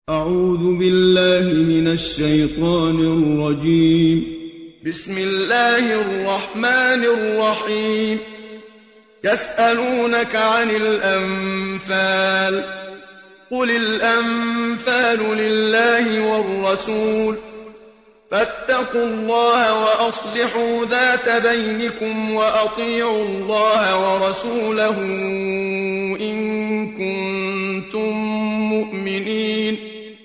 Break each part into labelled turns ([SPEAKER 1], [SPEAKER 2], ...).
[SPEAKER 1] أعوذ بالله من الشيطان الرجيم. بسم الله الرحمن الرحيم. يسألونك عن الأنفال، قل الأنفال لله والرسول، فاتقوا الله وأصلحوا ذات بينكم وأطيعوا الله ورسوله إن كنتم مؤمنين.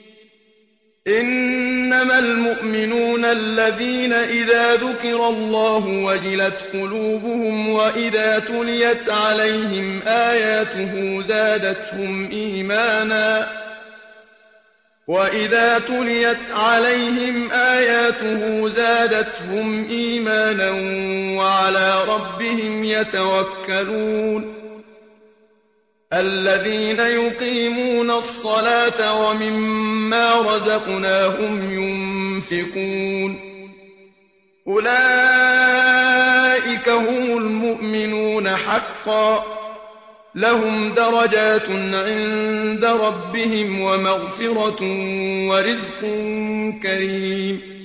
[SPEAKER 1] إنما المؤمنون الذين إذا ذكر الله وجلت قلوبهم وإذا تليت عليهم آياته زادتهم إيمانا وعلى ربهم يتوكلون. الذين يقيمون الصلاة ومما رزقناهم ينفقون، أولئك هم المؤمنون حقا، لهم درجات عند ربهم ومغفرة ورزق كريم.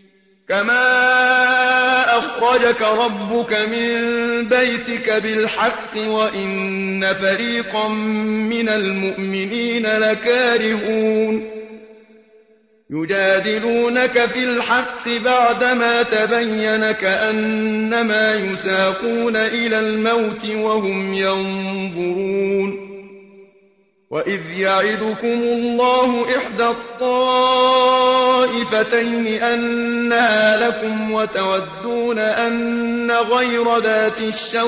[SPEAKER 1] كما أخرجك ربك من بيتك بالحق وإن فريقا من المؤمنين لكارهون. يجادلونك في الحق بعدما تبين كأنما يساقون إلى الموت وهم ينظرون. وإذ يعدكم الله إحدى الطائفتين أنها لكم وتودون أن غير ذات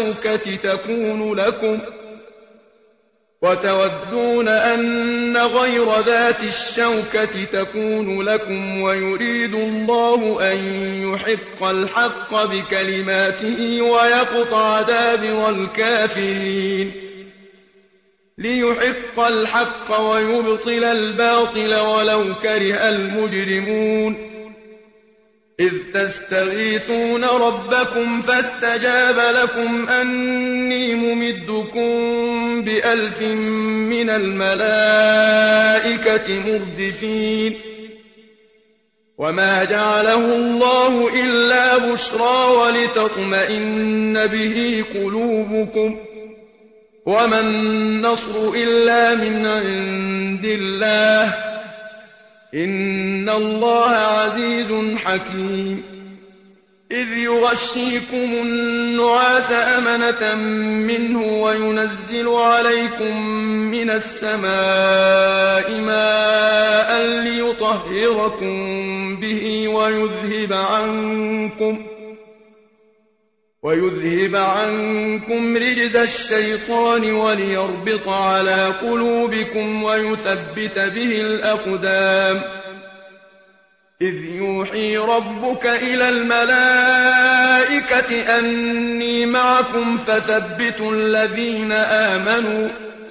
[SPEAKER 1] الشوكة تكون لكم ويريد الله أن يحق الحق بكلماته ويقطع دابر الكافرين، ليحق الحق ويبطل الباطل ولو كره المجرمون. إذ تستغيثون ربكم فاستجاب لكم أني ممدكم ب1000 من الملائكة مردفين. وما جعله الله إلا بشرى ولتطمئن به قلوبكم، وما النصر إلا من عند الله، إن الله عزيز حكيم. إذ يغشيكم النعاس أمنة منه وينزل عليكم من السماء ماء ليطهركم به ويذهب عنكم رجز الشيطان وليربط على قلوبكم ويثبت به الأقدام. إذ يوحي ربك إلى الملائكة أني معكم فثبتوا الذين آمنوا،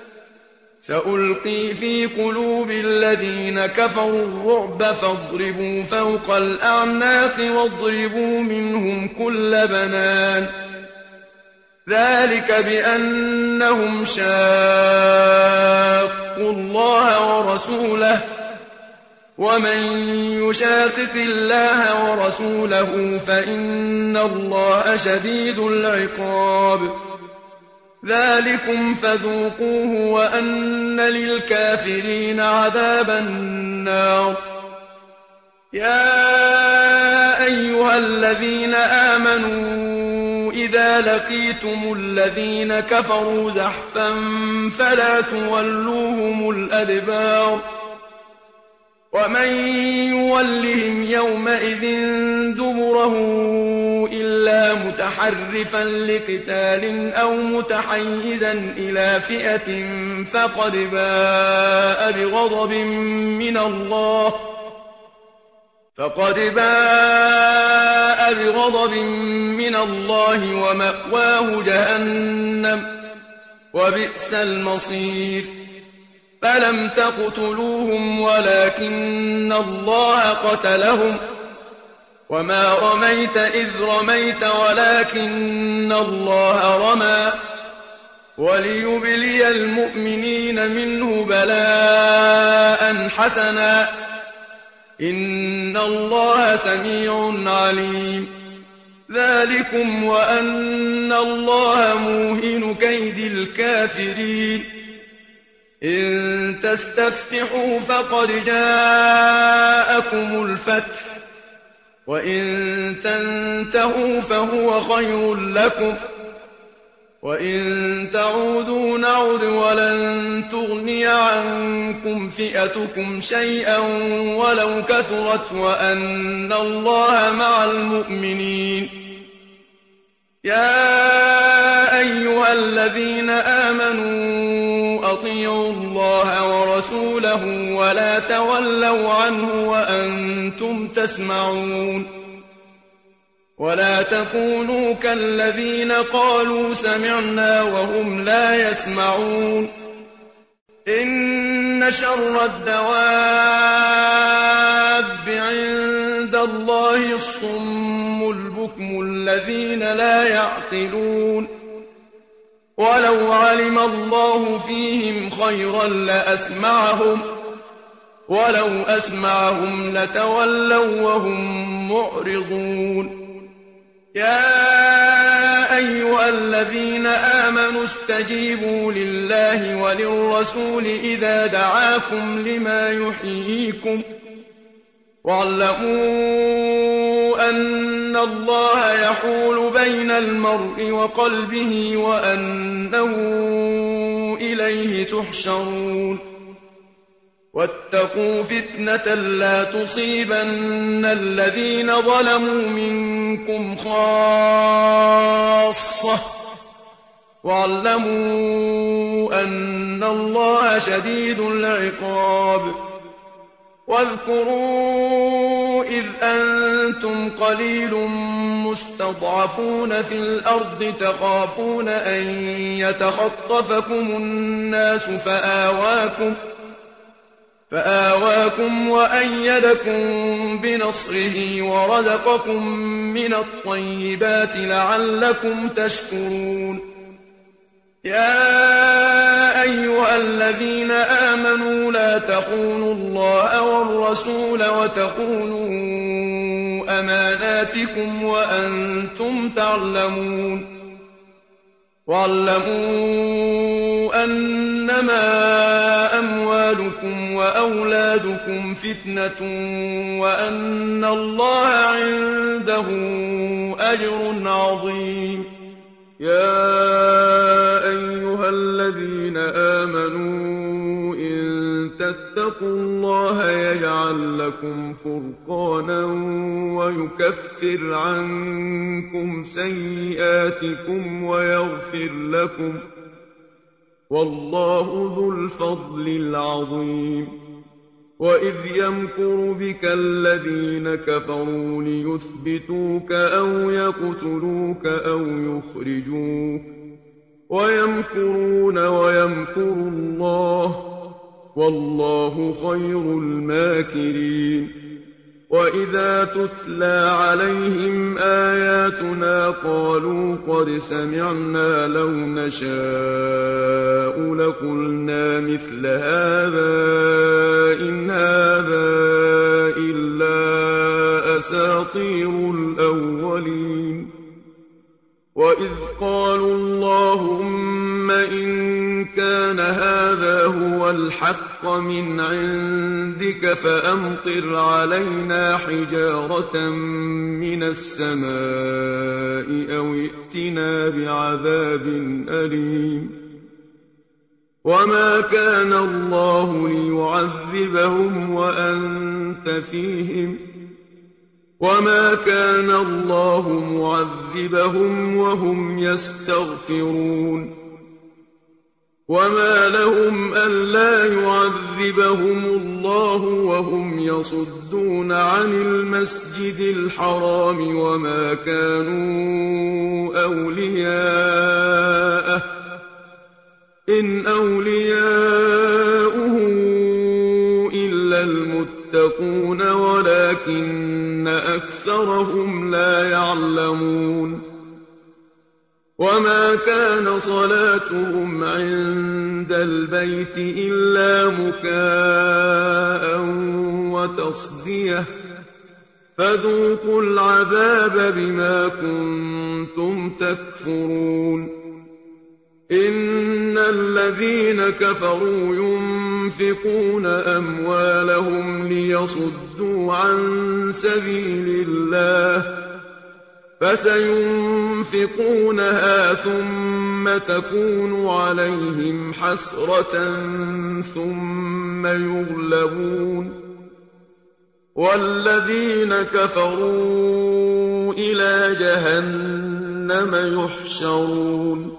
[SPEAKER 1] سألقي في قلوب الذين كفروا الرعب فاضربوا فوق الأعناق واضربوا منهم كل بنان. ذلك بأنهم شاقوا الله ورسوله، ومن يشاقق الله ورسوله فإن الله شديد العقاب. ذلكم فذوقوه وأن للكافرين عذاب النار. يا أيها الذين آمنوا إذا لقيتم الذين كفروا زحفا فلا تولوهم الأدبار، ومن يولهم يومئذ دبره إلا متحرفا لقتال أو متحيزا إلى فئة فقد باء بغضب من الله ومأواه جهنم وبئس المصير. فلم تقتلوهم ولكن الله قتلهم، وما رميت إذ رميت ولكن الله رمى، وليبلي المؤمنين منه بلاء حسنا إن الله سميع عليم ذلكم وأن الله موهن كيد الكافرين إن تستفتحوا فقد جاءكم الفتح وإن تنتهوا فهو خير لكم وإن تعودوا نعد ولن تغني عنكم فئتكم شيئا ولو كثرت وأن الله مع المؤمنين يا أيها الذين آمنوا أطيعوا الله ورسوله ولا تولوا عنه وأنتم تسمعون ولا تكونوا كالذين قالوا سمعنا وهم لا يسمعون إن شر الدواب عند الله الصم البكم الذين لا يعقلون ولو علم الله فيهم خيرا لأسمعهم ولو أسمعهم لتولوا وهم معرضون يا أيها الذين آمنوا استجيبوا لله وللرسول إذا دعاكم لما يحييكم واعلموا أن الله يحول بين المرء وقلبه وأنه إليه تحشرون واتقوا فتنة لا تصيبن الذين ظلموا منكم خاصة واعلموا أن الله شديد العقاب واذكروا إذ أنتم قليل مستضعفون في الأرض تخافون أن يتخطفكم الناس فآواكم وأيدكم بنصره ورزقكم من الطيبات لعلكم تشكرون يا أيها الذين آمنوا لا تخونوا الله والرسول وتخونوا أماناتكم وأنتم تعلمون واعلموا أنما أموالكم وأولادكم فتنة وأن الله عنده أجر عظيم يا أيها الذين آمنوا إن تتقوا الله يجعل لكم فرقانا ويكفر عنكم سيئاتكم ويغفر لكم والله ذو الفضل العظيم وإذ يمكر بك الذين كفروا ليثبتوك أو يقتلوك أو يخرجوك ويمكرون ويمكر الله والله خير الماكرين وإذا تتلى عليهم آياتنا قالوا قد سمعنا لو نشاء لقلنا مثل هذا إن هذا إلا أساطير الأولين وإذ قالوا اللهم إن كان هذا هو الحق من عندك فأمطر علينا حجارة من السماء أو ائتنا بعذاب أليم وما كان الله ليعذبهم وأنت فيهم وما كان الله معذبهم وهم يستغفرون وما لهم ألا يعذبهم الله وهم يصدون عن المسجد الحرام وما كانوا أولياءه إن أولياؤه إلا المتقون ولكن أكثرهم لا يعلمون وما كان صلاتهم عند البيت إلا مكاء وتصدية فذوقوا العذاب بما كنتم تكفرون إن الذين كفروا ينفقون أموالهم ليصدوا عن سبيل الله فسينفقونها ثم تكون عليهم حسرة ثم يغلبون والذين كفروا إلى جهنم يحشرون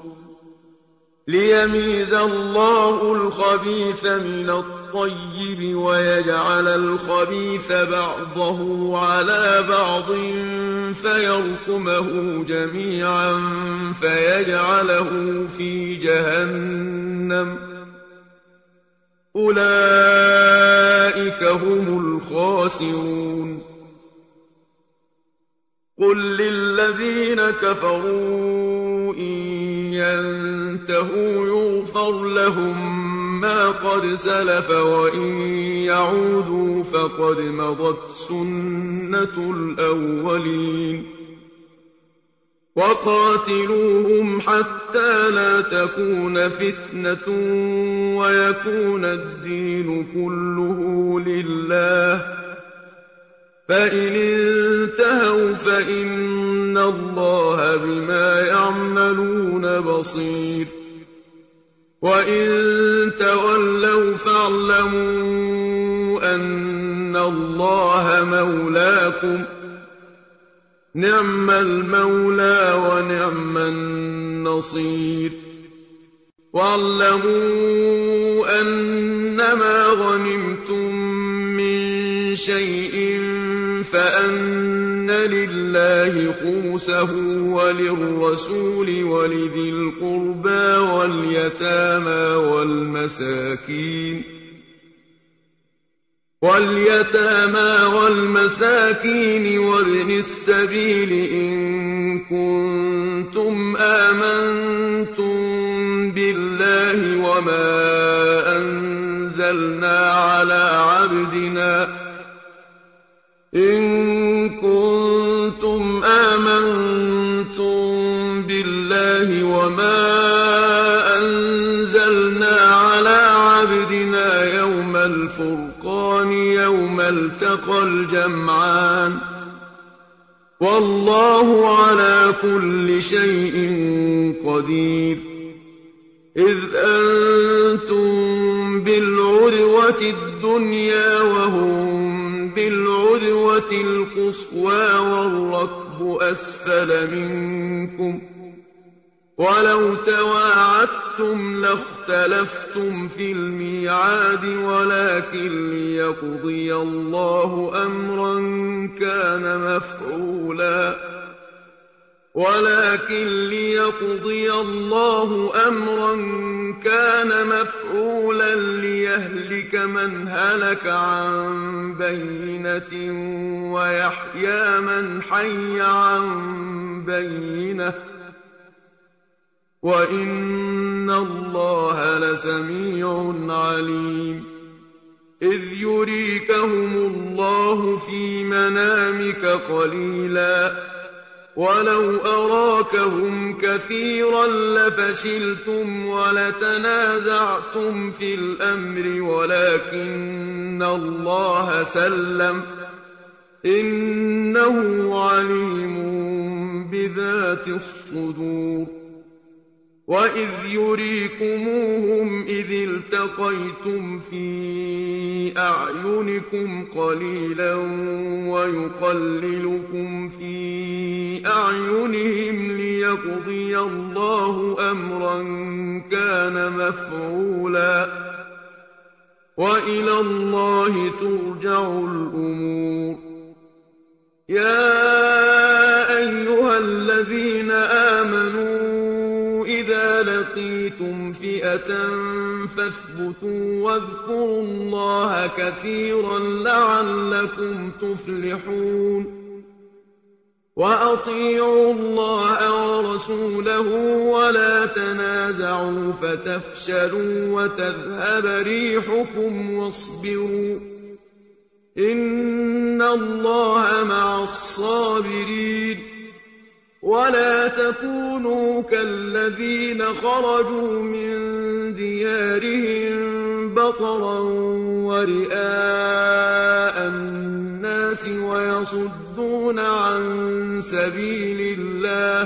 [SPEAKER 1] ليميز الله الخبيث من الطيب ويجعل الخبيث بعضه على بعض فيركمه جميعا فيجعله في جهنم أولئك هم الخاسرون قل للذين كفروا إن ينتهوا يغفر لهم ما قد سلف وإن يعودوا فقد مضت سنة الأولين وقاتلوهم حتى لا تكون فتنة ويكون الدين كله لله فإن انتهوا فإن الله بما يعملون بصير وإن تولوا فاعلموا أن الله مولاكم نعم المولى ونعم النصير واعلموا أنما غنمتم من شيء فأن لله خمسه وللرسول ولذي القربى واليتامى والمساكين وابن السبيل إن كنتم آمنتم بالله وما أنزلنا على عبدنا يوم الفرقان يوم التقى الجمعان والله على كل شيء قدير إذ أنتم بالعدوة الدنيا وهم بالعدوة القصوى والركب أسفل منكم ولو تواعدتم لاختلفتم في الميعاد ولكن ليقضي الله أمرا كان مفعولا ليهلك من هلك عن بينة ويحيى من حي عن بينة وإن الله لسميع عليم إذ يريكهم الله في منامك قليلا ولو أراكهم كثيرا لفشلتم ولتنازعتم في الأمر ولكن الله سلم إنه عليم بذات الصدور وإذ يريكموهم إذ التقيتم في أعينكم قليلا ويقللكم في أعينهم ليقضي الله أمرا كان مفعولا وإلى الله ترجع الأمور يا أيها الذين آمنوا إذا لقيتم فئة فاثبتوا واذكروا الله كثيرا لعلكم تفلحون وأطيعوا الله ورسوله ولا تنازعوا فتفشلوا وتذهب ريحكم واصبروا إن الله مع الصابرين ولا تكونوا كالذين خرجوا من ديارهم بطرا ورئاء الناس ويصدون عن سبيل الله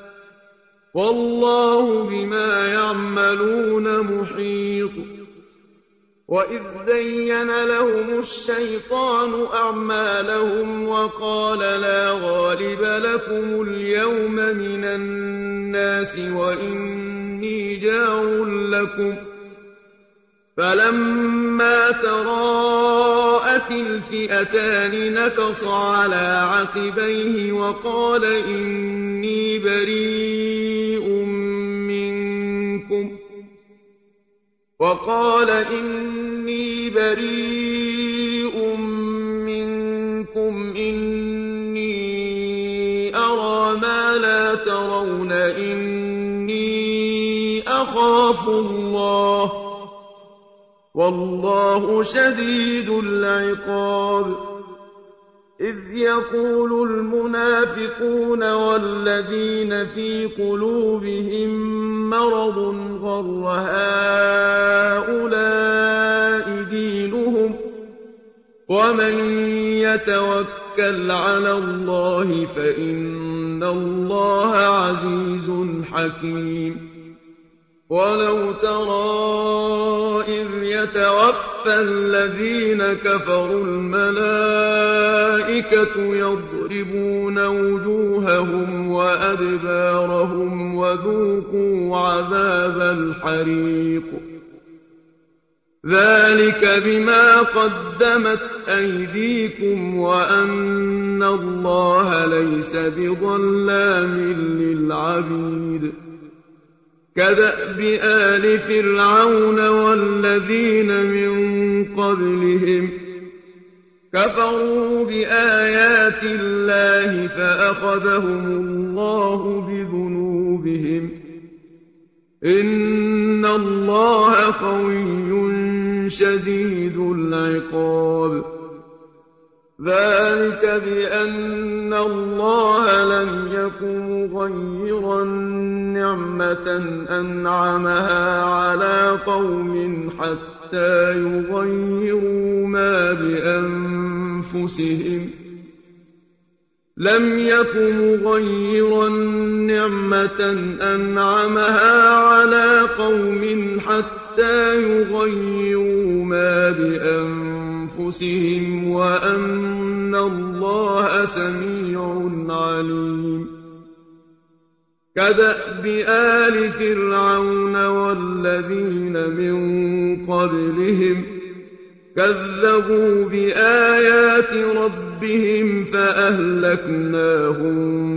[SPEAKER 1] والله بما يعملون محيط وإذ زين لهم الشيطان أعمالهم وقال لا غالب لكم اليوم من الناس وإني جار لكم فلما تراءت الفئتان نكص على عقبيه وقال إني بريء منكم إني أرى ما لا ترون إني أخاف الله والله شديد العقاب إذ يقول المنافقون والذين في قلوبهم مرض غر هؤلاء دينهم ومن يتوكل على الله فإن الله عزيز حكيم ولو ترى إذ يتوفى الذين كفروا الملائكة يضربون وجوههم وأدبارهم وذوقوا عذاب الحريق ذلك بما قدمت أيديكم وأن الله ليس بظلام للعبيد كدأب آل فرعون والذين من قبلهم كفروا بآيات الله فأخذهم الله بذنوبهم إن الله قوي شديد العقاب ذلك بأن الله لم يكن مغيرا نعمة أنعمها على قوم حتى يغيروا ما بأنفسهم لم يكن مغيرا نعمة أنعمها على قوم حتى يغيروا ما بأنفسهم وأن الله سميع عليم كدأب آل فرعون والذين من قبلهم كذبوا بآيات ربهم فأهلكناهم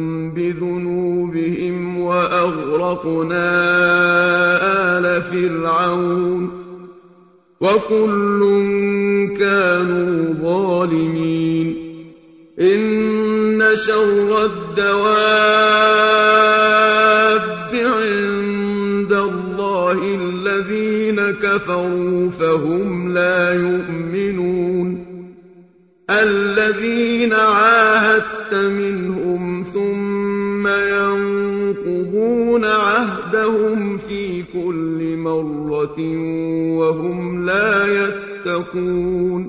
[SPEAKER 1] بذنوبهم وأغرقنا آل فرعون وكل كانوا ظالمين إن شر الدواب عند الله الذين كفروا فهم لا يؤمنون الذين عاهدت منهم ثم ينقضون عهدهم في كل مرة وهم لا يتقون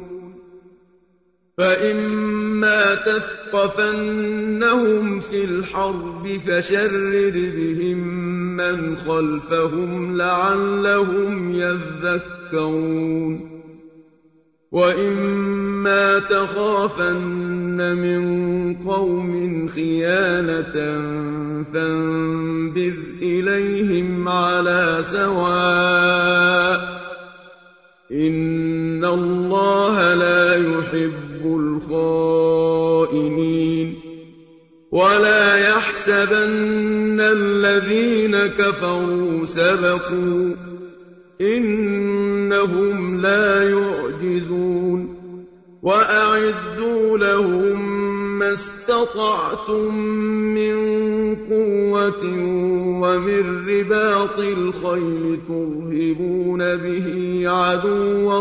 [SPEAKER 1] فإما تثقفنهم في الحرب فشرد بهم من خلفهم لعلهم يذكرون وإما تخافن من قوم خيانة فانبذ إليهم على سواء إن الله لا يحب الخائنين ولا يحسبن الذين كفروا سبقوا إنهم لا يعجزون وأعدوا لهم ما استطعتم من قوة ومن رباط الخيل ترهبون به عدو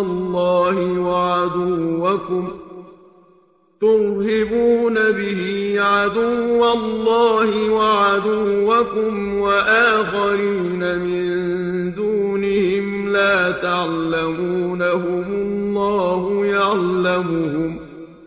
[SPEAKER 1] الله وعدوكم وآخرين من دونهم لا تعلمونهم الله يعلمهم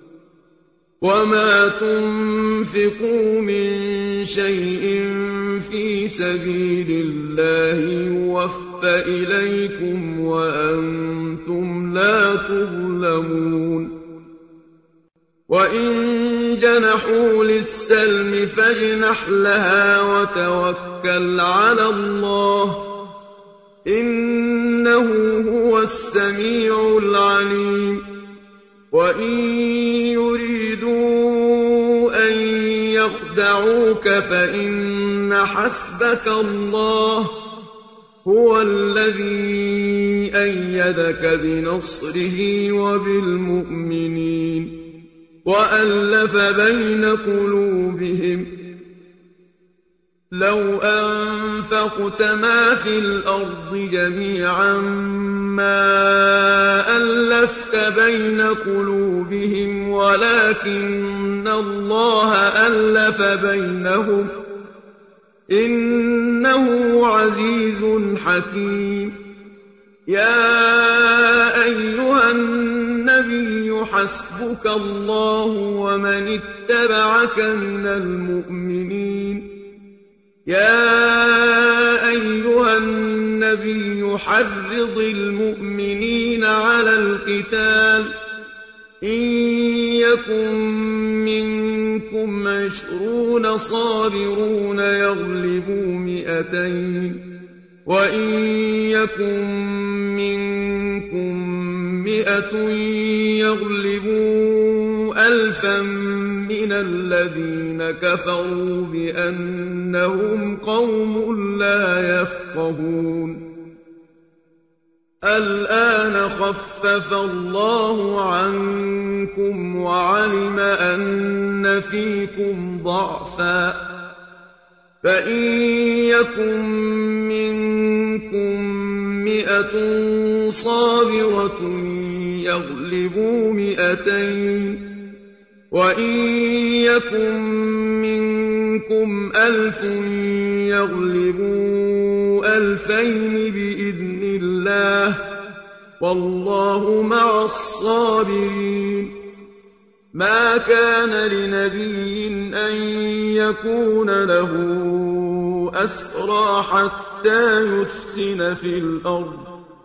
[SPEAKER 1] وما تنفقوا من شيء في سبيل الله يوفى إليكم وأنتم لا تظلمون وإن جنحوا للسلم فاجنح لها وتوكل على الله إنه هو السميع العليم وإن يريدوا أن يخدعوك فإن حسبك الله هو الذي أيدك بنصره وبالمؤمنين وألف بين قلوبهم لو أنفقت ما في الأرض جميعا ما ألفت بين قلوبهم ولكن الله ألف بينهم إنه عزيز حكيم يا أيها النبي حسبك الله ومن اتبعك من المؤمنين يا أيها النبي حرض المؤمنين على القتال إن يكن منكم 20 صابرون يغلبوا 200 وإن يكن منكم 100 يغلبوا 1000 من الذين كفروا بأنهم قوم لا يفقهون الآن خفف الله عنكم وعلم أن فيكم ضعفا فإن يكن منكم 100 صابرة يغلبوا 200 وإن يكن منكم 1000 يغلبوا 2000 بإذن الله والله مع الصابرين ما كان لنبي أن يكون له أسرى حتى يثخن في الأرض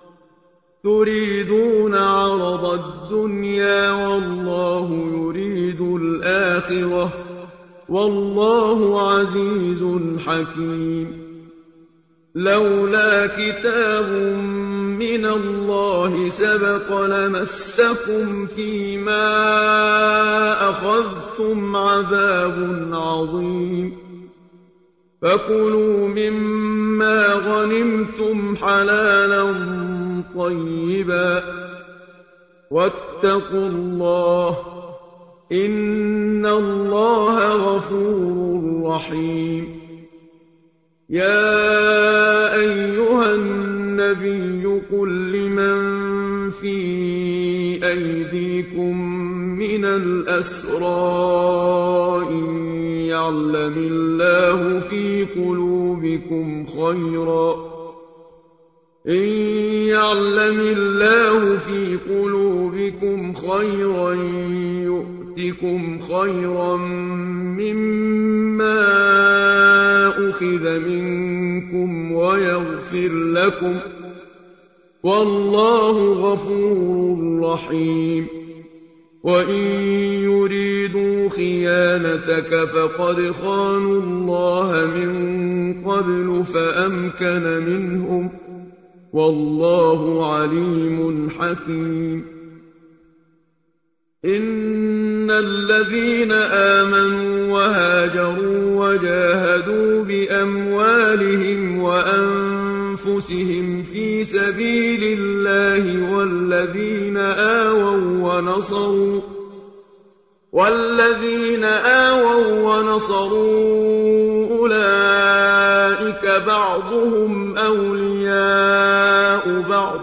[SPEAKER 1] تريدون عرض الدنيا والله يريد الآخرة والله عزيز حكيم لولا كتاب من الله سبق لمسكم فيما أخذتم عذاب عظيم فكلوا مما غنمتم حلالا طيبا واتقوا الله إن الله غفور رحيم يا أيها النبي قل لمن في أيديكم من الأسرى إن يعلم الله في قلوبكم خيرا يؤتكم خيرا مما أخذ منكم ويغفر لكم والله غفور رحيم وإن يريدوا خيانتك فقد خانوا الله من قبل فأمكن منهم والله عليم حكيم إن الذين آمنوا وهاجروا وجاهدوا بأموالهم وأنفسهم في سبيل الله والذين آووا والذين آووا ونصروا أولئك بعضهم أولياء بعض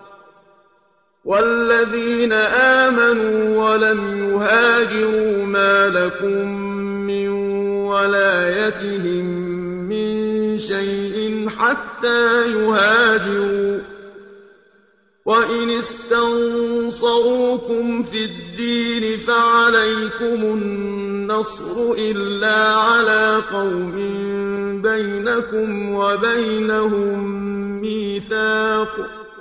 [SPEAKER 1] والذين آمنوا ولم يهاجروا ما لكم من ولايتهم من شيء حتى يهاجروا وإن استنصروكم في الدين فعليكم النصر إلا على قوم بينكم وبينهم ميثاق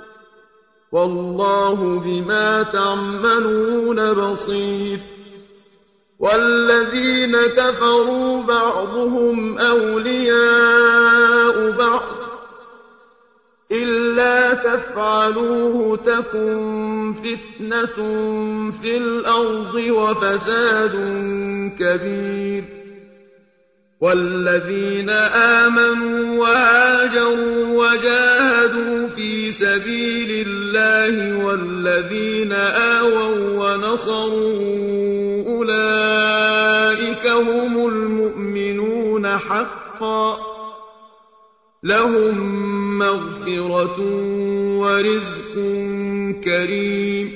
[SPEAKER 1] والله بما تعملون بصير والذين كفروا بعضهم أولياء بعض إلا تفعلوه تكن فتنة في الأرض وفساد كبير والذين آمنوا وهاجروا وجاهدوا في سبيل الله والذين آووا ونصروا أولئك هم المؤمنون حقا لهم مغفرة ورزق كريم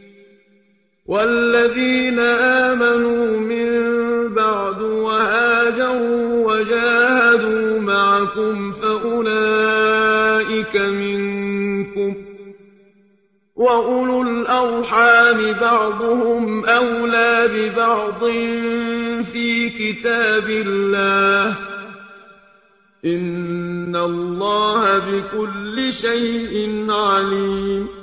[SPEAKER 1] والذين آمنوا من بعد وهاجروا وجاهدوا معكم فأولئك منكم وأولو الأرحام بعضهم أولى ببعض في كتاب الله إن الله بكل شيء عليم